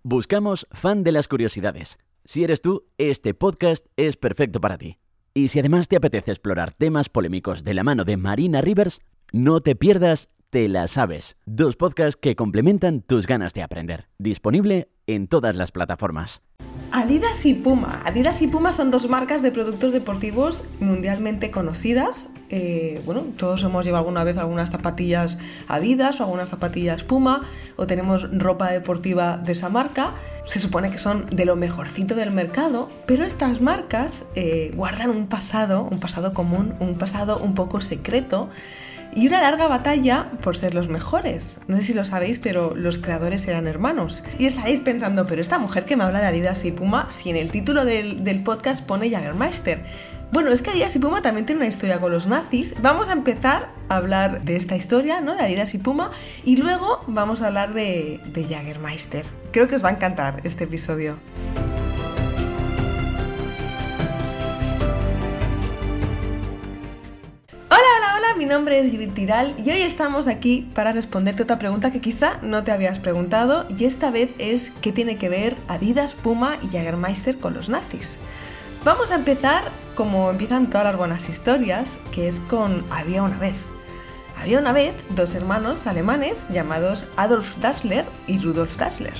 Buscamos fan de las curiosidades. Si eres tú, este podcast es perfecto para ti. Y si además te apetece explorar temas polémicos de la mano de Marina Rivers, no te pierdas Te la sabes. 2 podcasts que complementan tus ganas de aprender. Disponible en todas las plataformas. Adidas y Puma. Adidas y Puma son 2 marcas de productos deportivos mundialmente conocidas. Todos hemos llevado alguna vez algunas zapatillas Adidas o algunas zapatillas Puma, o tenemos ropa deportiva de esa marca. Se supone que son de lo mejorcito del mercado, pero estas marcas guardan un pasado común, un pasado un poco secreto y una larga batalla por ser los mejores. No sé si lo sabéis, pero los creadores eran hermanos. Y estaréis pensando, pero esta mujer que me habla de Adidas y Puma, si en el título del podcast pone Jägermeister. Bueno, es que Adidas y Puma también tienen una historia con los nazis. Vamos a empezar a hablar de esta historia, ¿no? De Adidas y Puma, y luego vamos a hablar de Jägermeister. Creo que os va a encantar este episodio. Hola, mi nombre es Judith Tiral y hoy estamos aquí para responderte otra pregunta que quizá no te habías preguntado, y esta vez es ¿qué tiene que ver Adidas, Puma y Jägermeister con los nazis? Vamos a empezar como empiezan todas las buenas historias, que es con Había una vez. Había una vez 2 hermanos alemanes llamados Adolf Dassler y Rudolf Dassler.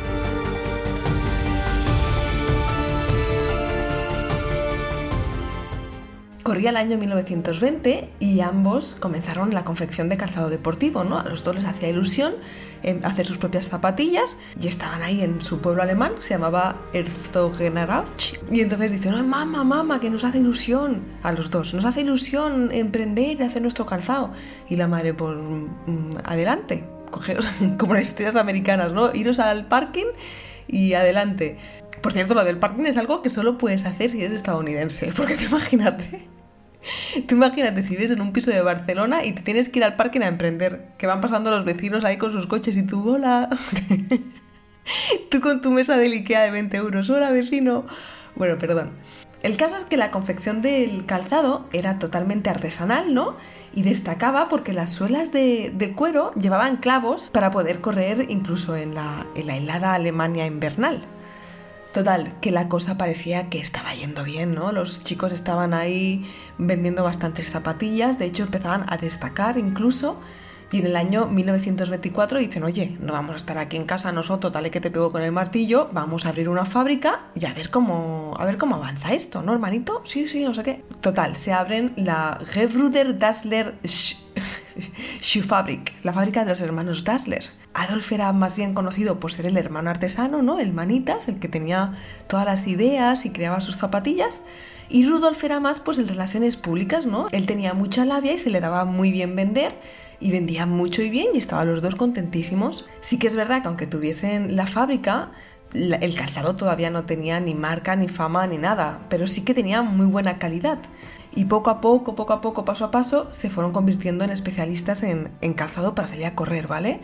Corría el año 1920 y ambos comenzaron la confección de calzado deportivo, ¿no? A los 2 les hacía ilusión hacer sus propias zapatillas y estaban ahí en su pueblo alemán, se llamaba Herzogenaurach, y entonces dicen, ¡ay, mamá, que nos hace ilusión! A los 2, nos hace ilusión emprender y hacer nuestro calzado. Y la madre, pues, adelante, cogeos, como las historias americanas, ¿no? Iros al parking y adelante. Por cierto, lo del parking es algo que solo puedes hacer si eres estadounidense, porque tú imagínate si vives en un piso de Barcelona y te tienes que ir al parking a emprender, que van pasando los vecinos ahí con sus coches y tú, hola, tú con tu mesa del Ikea de 20 euros, hola vecino. Bueno, perdón. El caso es que la confección del calzado era totalmente artesanal, ¿no? Y destacaba porque las suelas de cuero llevaban clavos para poder correr incluso en la helada Alemania invernal. Total, que la cosa parecía que estaba yendo bien, ¿no? Los chicos estaban ahí vendiendo bastantes zapatillas, de hecho empezaban a destacar incluso, y en el año 1924 dicen, oye, no vamos a estar aquí en casa nosotros, dale que te pego con el martillo, vamos a abrir una fábrica y a ver cómo avanza esto, ¿no, hermanito? Sí, no sé qué. Total, se abren la Gebrüder Dassler Schuhfabrik, la fábrica de los hermanos Dassler. Adolf era más bien conocido por ser el hermano artesano, ¿no? El manitas, el que tenía todas las ideas y creaba sus zapatillas. Y Rudolf era más, pues, en relaciones públicas, ¿no? Él tenía mucha labia y se le daba muy bien vender, y vendía mucho y bien, y estaban los 2 contentísimos. Sí que es verdad que aunque tuviesen la fábrica, el calzado todavía no tenía ni marca, ni fama, ni nada, pero sí que tenía muy buena calidad. Y poco a poco, paso a paso, se fueron convirtiendo en especialistas en calzado para salir a correr, ¿vale?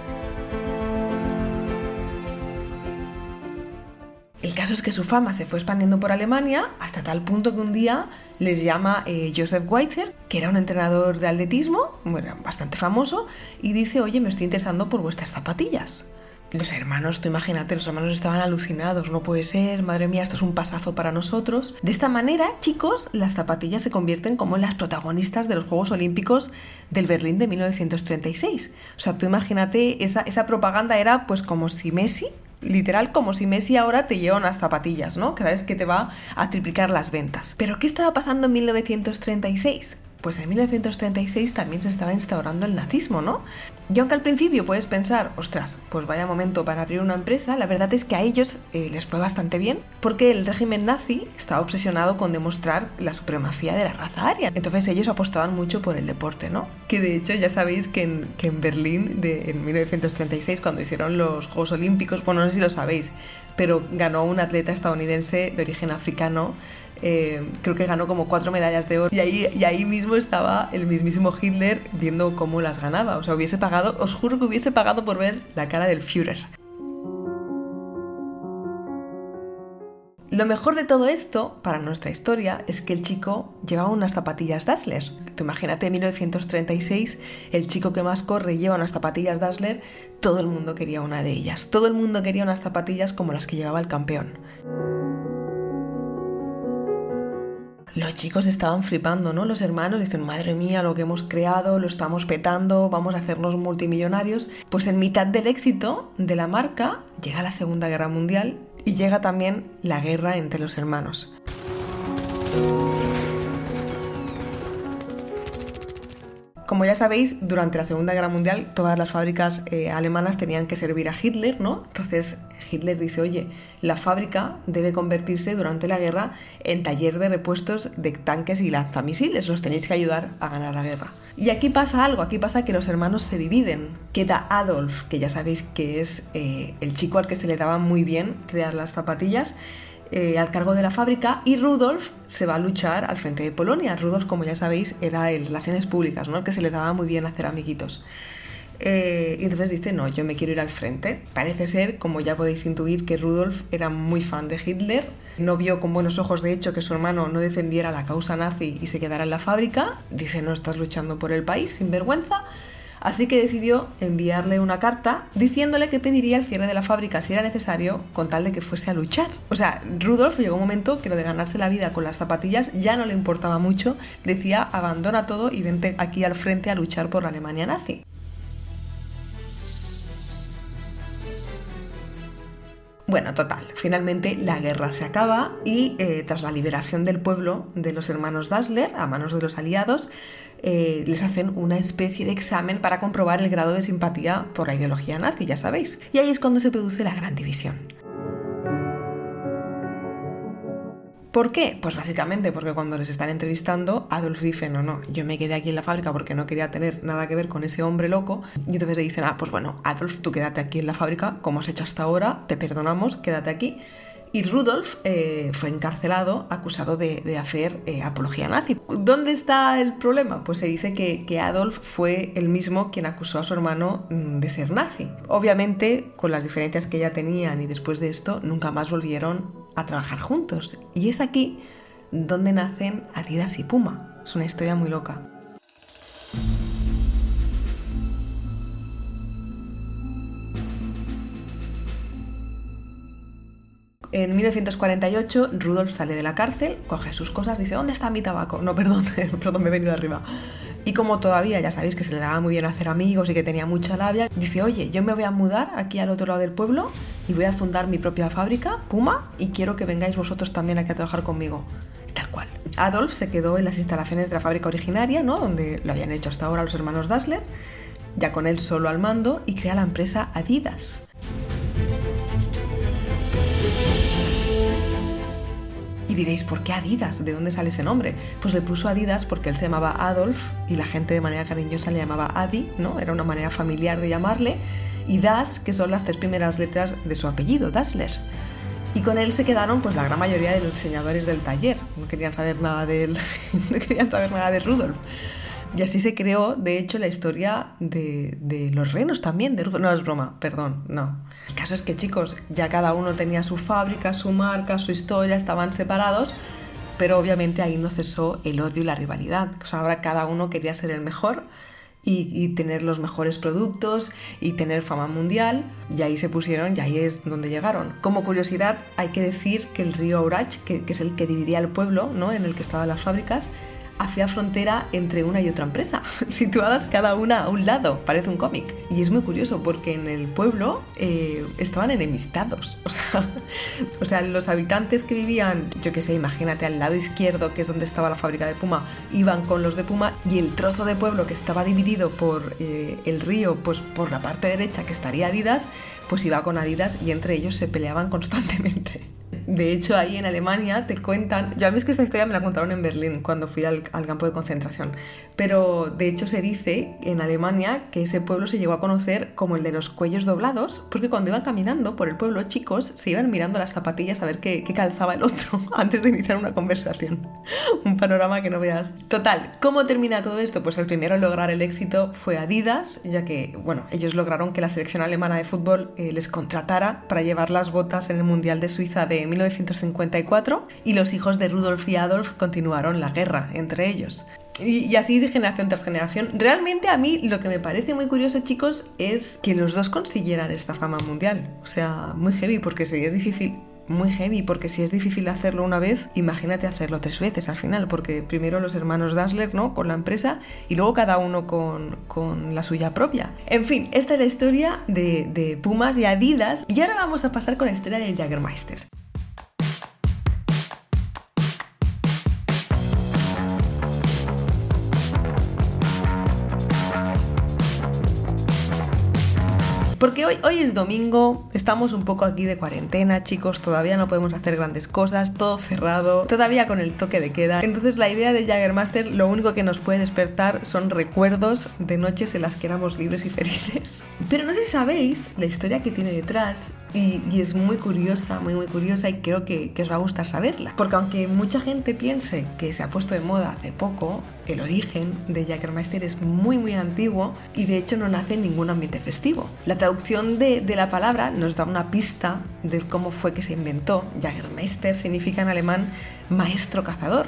El caso es que su fama se fue expandiendo por Alemania hasta tal punto que un día les llama Joseph Weitzer, que era un entrenador de atletismo, bueno, bastante famoso, y dice, oye, me estoy interesando por vuestras zapatillas. Los hermanos, tú imagínate, los hermanos estaban alucinados, no puede ser, madre mía, esto es un pasazo para nosotros. De esta manera, chicos, las zapatillas se convierten como en las protagonistas de los Juegos Olímpicos del Berlín de 1936. O sea, tú imagínate, esa propaganda era pues como si Messi, literal, como si Messi ahora te lleva unas zapatillas, ¿no? Cada vez que te va a triplicar las ventas. ¿Pero qué estaba pasando en 1936? Pues en 1936 también se estaba instaurando el nazismo, ¿no? Y aunque al principio puedes pensar, ostras, pues vaya momento para abrir una empresa, la verdad es que a ellos les fue bastante bien, porque el régimen nazi estaba obsesionado con demostrar la supremacía de la raza aria. Entonces ellos apostaban mucho por el deporte, ¿no? Que de hecho ya sabéis que en Berlín, en 1936, cuando hicieron los Juegos Olímpicos, bueno, no sé si lo sabéis, pero ganó un atleta estadounidense de origen africano. Creo que ganó como 4 medallas de oro, y ahí mismo estaba el mismísimo Hitler viendo cómo las ganaba. O sea, os juro que hubiese pagado por ver la cara del Führer. Lo mejor de todo esto, para nuestra historia, es que el chico llevaba unas zapatillas Dazzler. Tú imagínate, en 1936, el chico que más corre lleva unas zapatillas Dazzler, todo el mundo quería una de ellas. Todo el mundo quería unas zapatillas como las que llevaba el campeón. Los chicos estaban flipando, ¿no? Los hermanos dicen, madre mía, lo que hemos creado, lo estamos petando, vamos a hacernos multimillonarios. Pues en mitad del éxito de la marca llega la Segunda Guerra Mundial y llega también la guerra entre los hermanos. Como ya sabéis, durante la Segunda Guerra Mundial todas las fábricas alemanas tenían que servir a Hitler, ¿no? Entonces Hitler dice, oye, la fábrica debe convertirse durante la guerra en taller de repuestos de tanques y lanzamisiles, os tenéis que ayudar a ganar la guerra. Y aquí pasa algo, aquí pasa que los hermanos se dividen. Queda Adolf, que ya sabéis que es el chico al que se le daba muy bien crear las zapatillas, al cargo de la fábrica, y Rudolf se va a luchar al frente de Polonia. Rudolf, como ya sabéis, era el Relaciones Públicas, ¿no? El que se le daba muy bien hacer amiguitos. Y entonces dice, no, yo me quiero ir al frente. Parece ser, como ya podéis intuir, que Rudolf era muy fan de Hitler. No vio con buenos ojos, de hecho, que su hermano no defendiera la causa nazi y se quedara en la fábrica. Dice, no estás luchando por el país, sin vergüenza. Así que decidió enviarle una carta diciéndole que pediría el cierre de la fábrica si era necesario, con tal de que fuese a luchar. O sea, Rudolf llegó un momento que lo de ganarse la vida con las zapatillas ya no le importaba mucho. Decía, abandona todo y vente aquí al frente a luchar por la Alemania nazi. Bueno, total, finalmente la guerra se acaba y tras la liberación del pueblo de los hermanos Dassler a manos de los aliados, les hacen una especie de examen para comprobar el grado de simpatía por la ideología nazi, ya sabéis. Y ahí es cuando se produce la gran división. ¿Por qué? Pues básicamente porque cuando les están entrevistando, Adolf dice, no, yo me quedé aquí en la fábrica porque no quería tener nada que ver con ese hombre loco. Y entonces le dicen, pues bueno, Adolf, tú quédate aquí en la fábrica, como has hecho hasta ahora, te perdonamos, quédate aquí. Y Rudolf fue encarcelado, acusado de hacer apología nazi. ¿Dónde está el problema? Pues se dice que Adolf fue el mismo quien acusó a su hermano de ser nazi. Obviamente, con las diferencias que ya tenían y después de esto, nunca más volvieron a trabajar juntos. Y es aquí donde nacen Adidas y Puma. Es una historia muy loca. En 1948, Rudolf sale de la cárcel, coge sus cosas, dice, ¿dónde está mi tabaco? No, perdón, me he venido arriba. Y como todavía ya sabéis que se le daba muy bien hacer amigos y que tenía mucha labia, dice, oye, yo me voy a mudar aquí al otro lado del pueblo y voy a fundar mi propia fábrica, Puma, y quiero que vengáis vosotros también aquí a trabajar conmigo. Tal cual. Adolf se quedó en las instalaciones de la fábrica originaria, ¿no? Donde lo habían hecho hasta ahora los hermanos Dassler, ya con él solo al mando, y crea la empresa Adidas. Y diréis, ¿por qué Adidas? ¿De dónde sale ese nombre? Pues le puso Adidas porque él se llamaba Adolf y la gente de manera cariñosa le llamaba Adi, ¿no? Era una manera familiar de llamarle. Y Das, que son las 3 primeras letras de su apellido, Dassler. Y con él se quedaron pues la gran mayoría de los diseñadores del taller. No querían saber nada de él, no querían saber nada de Rudolf. Y así se creó, de hecho, la historia de los renos también, de Rudolf. No, es broma, perdón, no. El caso es que, chicos, ya cada uno tenía su fábrica, su marca, su historia, estaban separados, pero obviamente ahí no cesó el odio y la rivalidad. O sea, ahora cada uno quería ser el mejor y tener los mejores productos y tener fama mundial, y ahí se pusieron y ahí es donde llegaron. Como curiosidad, hay que decir que el río Aurach, que es el que dividía el pueblo, ¿no?, en el que estaban las fábricas, hacía frontera entre una y otra empresa, situadas cada una a un lado, parece un cómic. Y es muy curioso porque en el pueblo estaban enemistados. O sea, los habitantes que vivían, yo qué sé, imagínate, al lado izquierdo, que es donde estaba la fábrica de Puma, iban con los de Puma, y el trozo de pueblo que estaba dividido por el río, pues por la parte derecha, que estaría Adidas, pues iba con Adidas, y entre ellos se peleaban constantemente. De hecho, ahí en Alemania te cuentan... Yo a mí es que esta historia me la contaron en Berlín cuando fui al campo de concentración. Pero de hecho se dice en Alemania que ese pueblo se llegó a conocer como el de los cuellos doblados, porque cuando iban caminando por el pueblo, chicos se iban mirando las zapatillas a ver qué calzaba el otro antes de iniciar una conversación. Un panorama que no veas. Total, ¿cómo termina todo esto? Pues el primero en lograr el éxito fue Adidas, ya que, bueno, ellos lograron que la selección alemana de fútbol les contratara para llevar las botas en el Mundial de Suiza de 1954 y los hijos de Rudolf y Adolf continuaron la guerra entre ellos. Y así de generación tras generación. Realmente a mí lo que me parece muy curioso, chicos, es que los dos consiguieran esta fama mundial. O sea, muy heavy, porque si es difícil... Muy heavy, porque si es difícil hacerlo una vez, imagínate hacerlo 3 veces al final, porque primero los hermanos Dassler, ¿no?, con la empresa, y luego cada uno con la suya propia. En fin, esta es la historia de Pumas y Adidas, y ahora vamos a pasar con la historia del Jägermeister. Porque hoy es domingo, estamos un poco aquí de cuarentena, chicos, todavía no podemos hacer grandes cosas, todo cerrado, todavía con el toque de queda. Entonces la idea de Jägermeister lo único que nos puede despertar son recuerdos de noches en las que éramos libres y felices. Pero no sé si sabéis la historia que tiene detrás y es muy curiosa, muy curiosa, y creo que os va a gustar saberla. Porque aunque mucha gente piense que se ha puesto de moda hace poco, el origen de Jägermeister es muy antiguo y de hecho no nace en ningún ambiente festivo. La traducción de la palabra nos da una pista de cómo fue que se inventó. Jägermeister significa en alemán maestro cazador.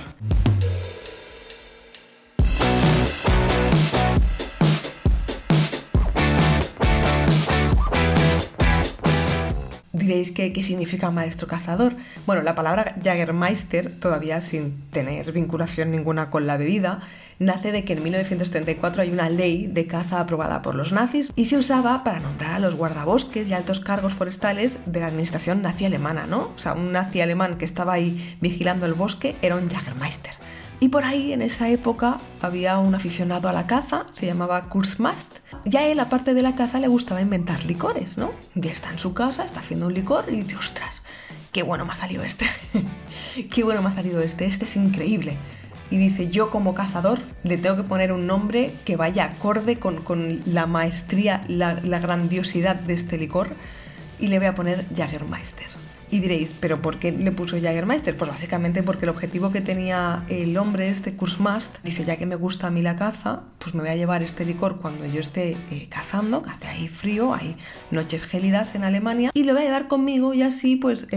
Diréis ¿qué significa maestro cazador? Bueno, la palabra Jägermeister, todavía sin tener vinculación ninguna con la bebida, nace de que en 1934 hay una ley de caza aprobada por los nazis y se usaba para nombrar a los guardabosques y altos cargos forestales de la administración nazi alemana, ¿no? O sea, un nazi alemán que estaba ahí vigilando el bosque era un Jägermeister. Y por ahí, en esa época, había un aficionado a la caza, se llamaba Kurzmast, y a él, aparte de la caza, le gustaba inventar licores, ¿no? Y está en su casa, está haciendo un licor y dice, ¡ostras! ¡Qué bueno me ha salido este! ¡Qué bueno me ha salido este! Este es increíble. Y dice, yo como cazador le tengo que poner un nombre que vaya acorde con la maestría, la grandiosidad de este licor, y le voy a poner Jägermeister. Y diréis, ¿pero por qué le puso Jägermeister? Pues básicamente porque el objetivo que tenía el hombre, este Kurzmast, dice, ya que me gusta a mí la caza, pues me voy a llevar este licor cuando yo esté cazando, que hace ahí frío, hay noches gélidas en Alemania, y lo voy a llevar conmigo y así pues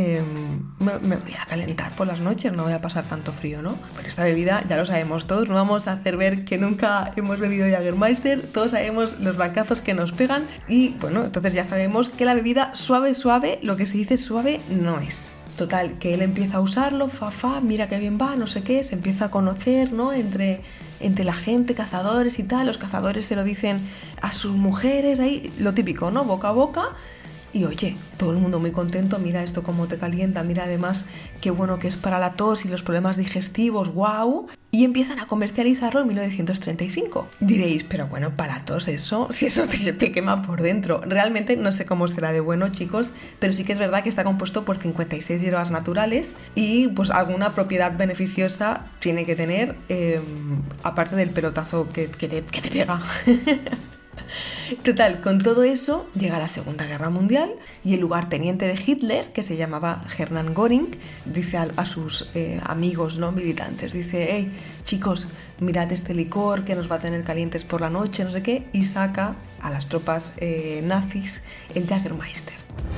me voy a calentar por las noches, no voy a pasar tanto frío, ¿no? Pero esta bebida ya lo sabemos todos, no vamos a hacer ver que nunca hemos bebido Jägermeister, todos sabemos los bancazos que nos pegan y bueno, entonces ya sabemos que la bebida suave, lo que se dice suave, no es. Total, que él empieza a usarlo, mira qué bien va, no sé qué, se empieza a conocer, ¿no? Entre la gente, cazadores y tal, los cazadores se lo dicen a sus mujeres, ahí, lo típico, ¿no? Boca a boca. Y oye, todo el mundo muy contento, mira esto cómo te calienta, mira además qué bueno que es para la tos y los problemas digestivos, ¡guau! Y empiezan a comercializarlo en 1935. Diréis, pero bueno, para la tos eso, si eso te quema por dentro. Realmente no sé cómo será de bueno, chicos, pero sí que es verdad que está compuesto por 56 hierbas naturales y pues alguna propiedad beneficiosa tiene que tener, aparte del pelotazo que te pega. Total, con todo eso llega la Segunda Guerra Mundial y el lugarteniente de Hitler, que se llamaba Hermann Göring, dice a sus amigos, ¿no?, militantes, dice, hey, chicos, mirad este licor que nos va a tener calientes por la noche, no sé qué, y saca a las tropas nazis el Jägermeister.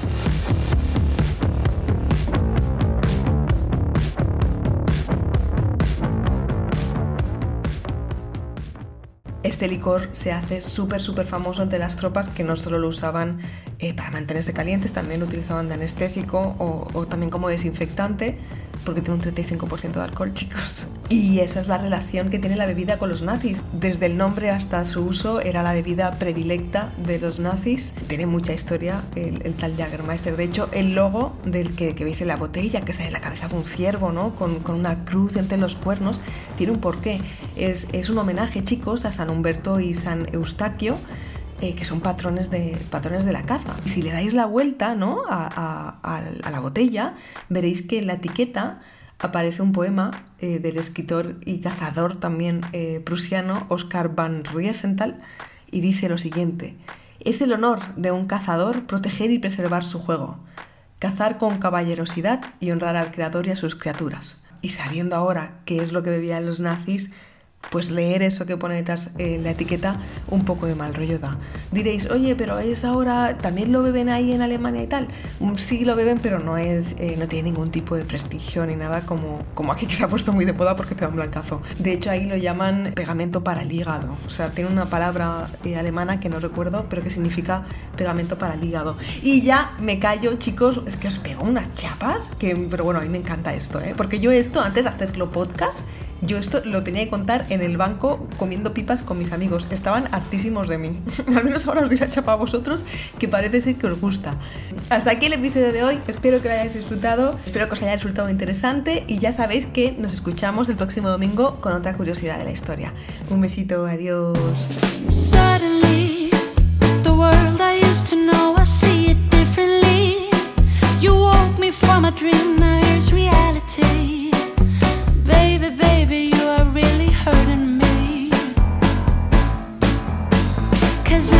Este licor se hace súper famoso entre las tropas que no solo lo usaban para mantenerse calientes, también lo utilizaban de anestésico o también como desinfectante, porque tiene un 35% de alcohol, chicos. Y esa es la relación que tiene la bebida con los nazis. Desde el nombre hasta su uso era la bebida predilecta de los nazis. Tiene mucha historia el tal Jägermeister. De hecho, el logo del que veis en la botella, que sale en la cabeza de un ciervo, ¿no?, con una cruz entre los cuernos, tiene un porqué. Es un homenaje, chicos, a San Humberto y San Eustaquio, que son patrones de la caza. Y si le dais la vuelta, ¿no?, a la botella, veréis que en la etiqueta aparece un poema del escritor y cazador también prusiano Oskar von Riesenthal, y dice lo siguiente: es el honor de un cazador proteger y preservar su juego, cazar con caballerosidad y honrar al creador y a sus criaturas. Y sabiendo ahora qué es lo que bebían los nazis, pues leer eso que pone detrás la etiqueta un poco de mal rollo da. Diréis, oye, pero es ahora, ¿también lo beben ahí en Alemania y tal? Sí lo beben, pero no tiene ningún tipo de prestigio ni nada como aquí, que se ha puesto muy de moda porque te da un blancazo. De hecho, ahí lo llaman pegamento para el hígado. O sea, tiene una palabra alemana que no recuerdo, pero que significa pegamento para el hígado. Y ya me callo, chicos, es que os pego unas chapas, pero bueno, a mí me encanta esto, porque yo esto, antes de hacerlo podcast, yo esto lo tenía que contar en el banco comiendo pipas con mis amigos. Estaban hartísimos de mí. Al menos ahora os doy la chapa a vosotros, que parece ser que os gusta. Hasta aquí el episodio de hoy. Espero que lo hayáis disfrutado. Espero que os haya resultado interesante. Y ya sabéis que nos escuchamos el próximo domingo con otra curiosidad de la historia. Un besito. Adiós. Suddenly, the world I used to know, I see it differently. You woke me from a dream, now here's reality. Baby, you are really hurting me. 'Cause